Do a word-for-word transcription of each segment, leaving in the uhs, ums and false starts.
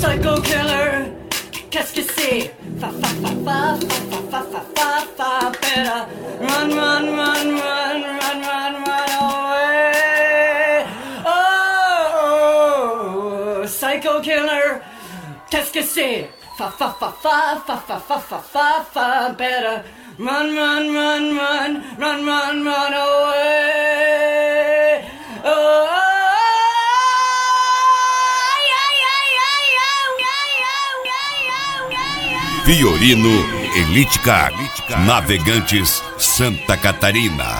Psycho killer, qu'est-ce que c'est? Fa fa fa fa fa fa fa fa fa. Better run, run, run, run, run, run, run away. Oh, psycho killer, qu'est-ce que c'est? Fa fa fa fa fa fa fa fa fa fa. Better run, run, run, run, run, run, run away. Oh. Fiorino Elite Car, Navegantes, Santa Catarina.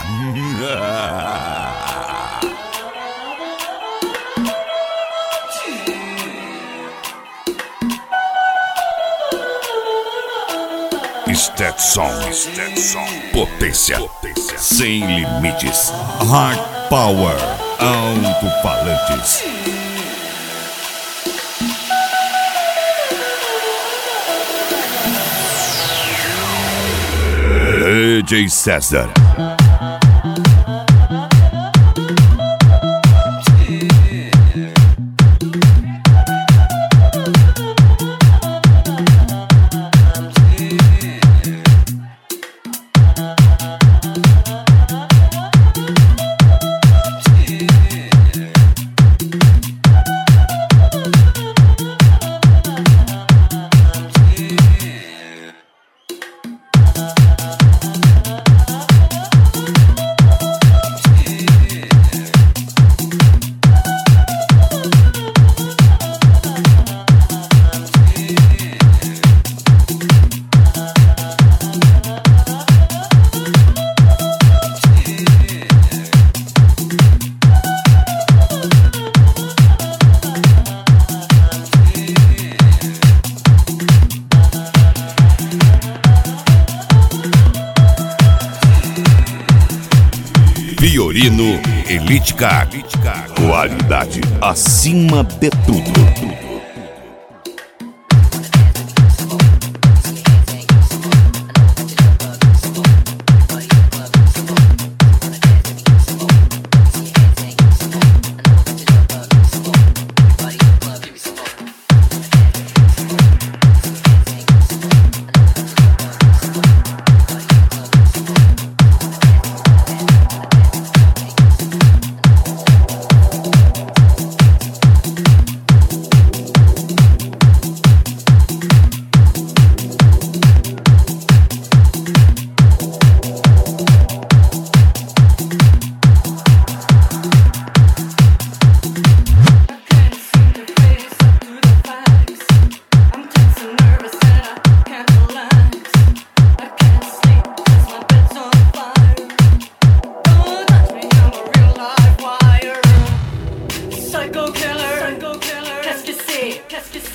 Stetson, Stetson, potência, potência sem limites. Hard Power, alto-falantes. D J César. Fiorino Elite Car, qualidade acima de tudo. Psycho killer, psycho killer, qu'est-ce que c'est? Qu'est-ce que c'est?